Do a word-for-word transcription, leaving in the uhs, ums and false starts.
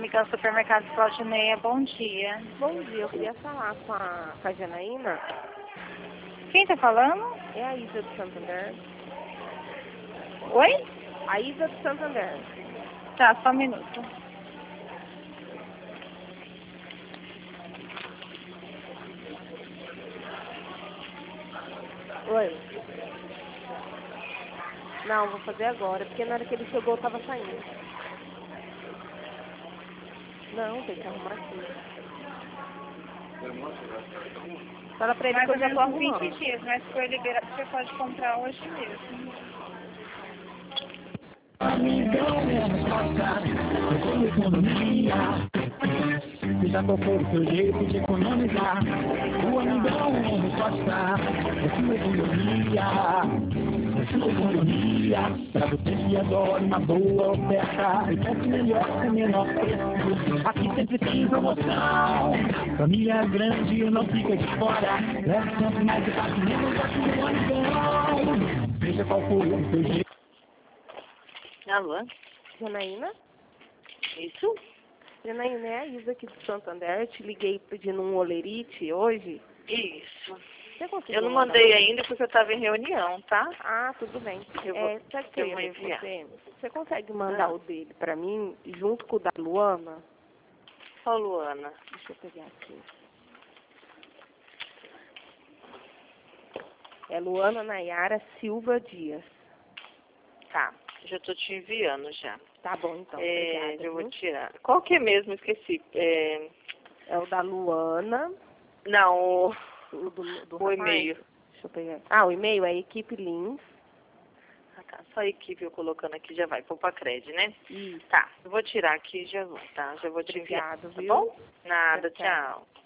Miguel Supermercado Claudineia, bom dia. Bom dia, eu queria falar com a, com a Janaína. Quem tá falando? É a Isa do Santander. Oi? A Isa do Santander. Tá, só um minuto. Oi. Não, vou fazer agora, porque na hora que ele chegou eu tava saindo. Não, tem que arrumar aqui. Fala pra ele Mais que ou eu já menos tô uns vinte arrumando. dias, mas se for liberado, você pode comprar hoje mesmo. Amigão, é economia. Seja qual for o seu jeito de economizar, o amigão é resposta. É sua economia, é sua economia. Pra você que adora uma boa oferta, e quer melhor com menor preço. Aqui sempre tem promoção. Família grande não fica de fora. Leve sempre mais de quatro menos aqui no amigão. Seja qual for o seu jeito. Alô? Janaína? Isso? Janaína, é a Isa aqui do Santander. Eu te liguei pedindo um olerite hoje. Isso. Você conseguiu Eu não mandar? mandei ainda porque eu tava em reunião, tá? Ah, tudo bem. Eu vou- É, sabe o que eu eu ia vou ver com enviar. você? Você consegue mandar Ah. o dele pra mim, junto com o da Luana? Ó, Luana. Deixa eu pegar aqui. É Luana Nayara Silva Dias. Tá, já tô te enviando já. Tá bom, então. É, Obrigada, eu vou viu? tirar. Qual que é mesmo? Esqueci. É, É o da Luana, não, o, o do, do o rapaz. e-mail. Deixa eu pegar. Ah, o e-mail é equipe lins. Ah, tá. Só a equipe eu colocando aqui já vai. Pôr pra crédito, né? Isso. Tá, eu vou tirar aqui e já vou, tá? Já vou te enviar. Obrigado, Tá viu? bom? Nada, Tchau, tchau. tchau.